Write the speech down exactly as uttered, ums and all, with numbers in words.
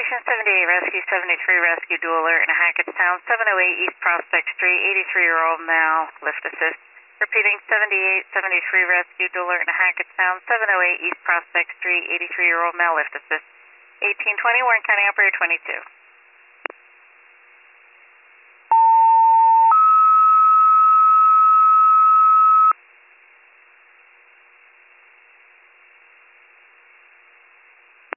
Station seventy-eight, Rescue seventy-three, Rescue Dual Alert in Hackettstown, seven oh eight East Prospect Street, eighty-three-year-old male, lift assist. Repeating, seventy-eight seventy-three, Rescue Dual Alert in Hackettstown, seven oh eight East Prospect Street, eighty-three-year-old male, lift assist. eighteen twenty, Warren County Operator twenty-two.